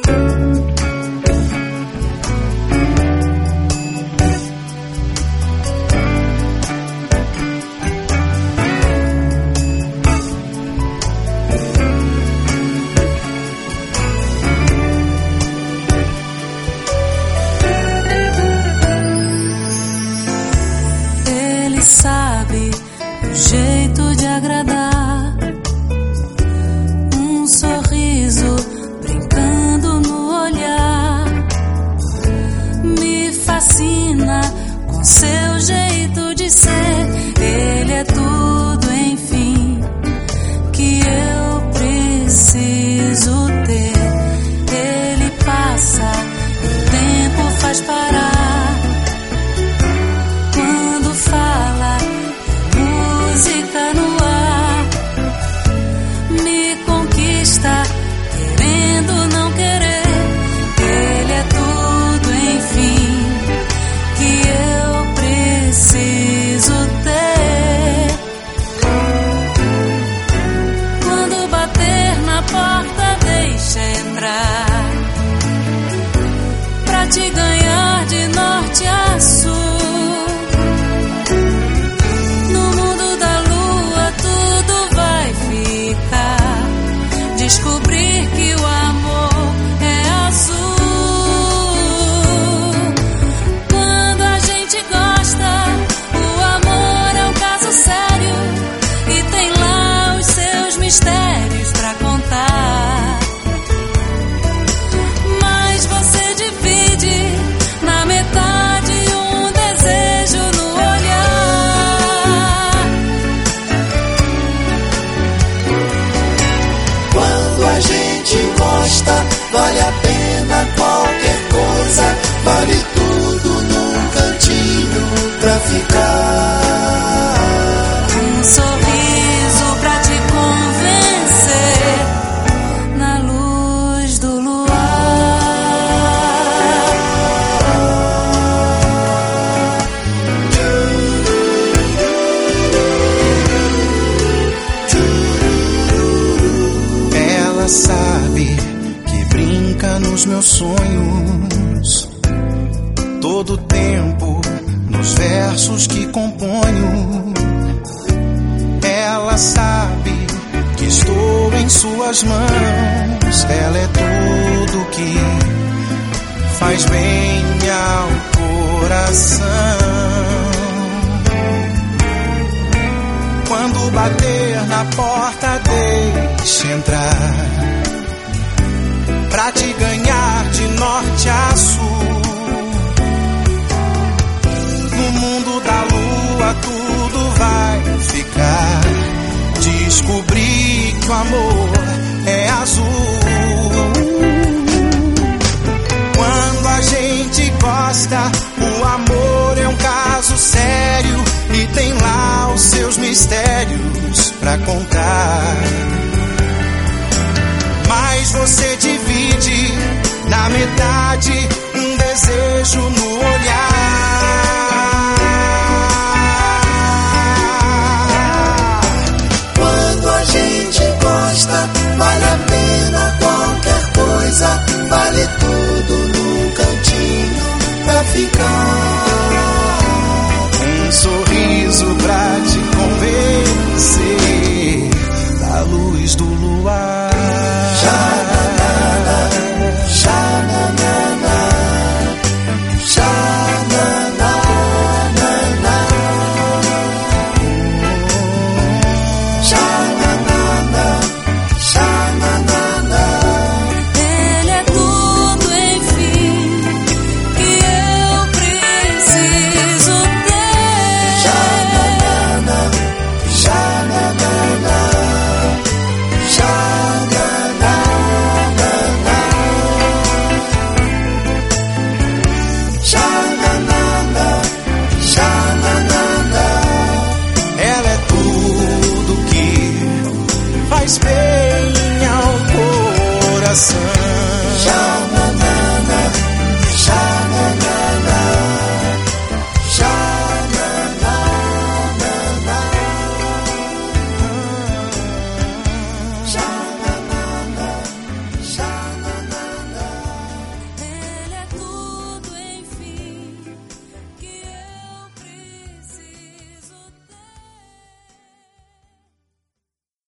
Sabe o jeito de agradar, um sorriso brincando no olhar, me fascina com seu jeito de ser. Ele é tudo, enfim, que eu preciso ter. Ele passa, o tempo faz parar. Música no ar, me conquista, querendo não querer. Ele é tudo, enfim, que eu preciso ter. Quando bater na porta, deixa entrar, pra te ganhar de norte a sul. Descobrir que o amor é azul. Quando a gente gosta, o amor é um caso sério e tem lá os seus mistérios pra contar. Mas você divide na metade um desejo no olhar. Quando a gente gosta, vale a pena qualquer coisa, vale tudo num cantinho pra ficar. Um sorriso pra te convencer na luz do luar. Ela sabe que brinca nos meus sonhos, todo tempo nos versos que componho. Ela sabe que estou em suas mãos. Ela é tudo que faz bem ao coração. Quando bater na porta, deixa entrar, pra te ganhar de norte a sul. No mundo da lua tudo vai ficar. Descobri que o amor é azul. Quando a gente gosta, o amor é um caso sério e tem lá os seus mistérios pra contar. Mas você divide na metade